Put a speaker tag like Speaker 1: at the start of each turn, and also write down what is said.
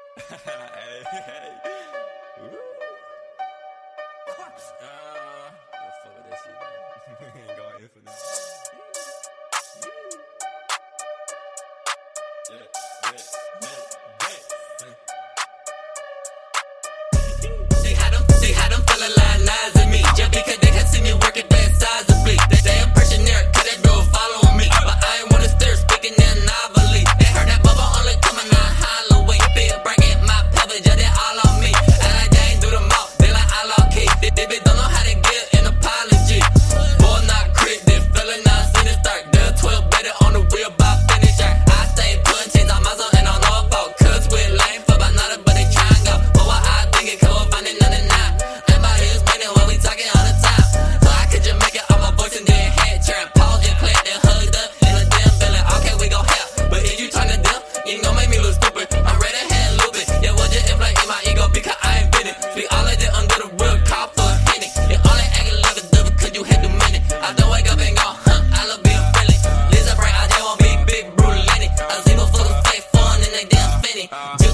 Speaker 1: Hey, hey. Woo. Let's fuck with that shit, man. We ain't going in for this.
Speaker 2: They had them feeling like lies at me. Just because they had seen me working that size of bleak. They impressionary, cause that girl following me. But I ain't wanna stir, speaking in novelty. They heard that bubble only coming on Halloween. Feel breaking my pelvis, just they all on me. And like they ain't do them all, they like I lock key. They bitch don't know how to give an apology. Boy not crit, this feeling not seen it start. The 12 better on the wheel by finish shirt. I stay putting chains on myself and on all fault. Cause we're lame for about nothing, but they try and go. But what I think it could find it none and not. Everybody is spinning when we talking all the time. So I could just make it all my voice and then head turn. Pause and clap, then hugged up in a damn feeling. Okay, we gon' help. But if you tryna dip, you gon' make me look stupid. I'm ready to hand loop it. Yeah, what just inflate in my ego because I ain't been it. Speak all of that under the real call for a penny. You only acting like a devil cause you had too many. I don't wake up and go, I love being friendly. Lisa Frank, I just won't be big, brutal, Lenny. I see my fucking fake fun and they damn spinning.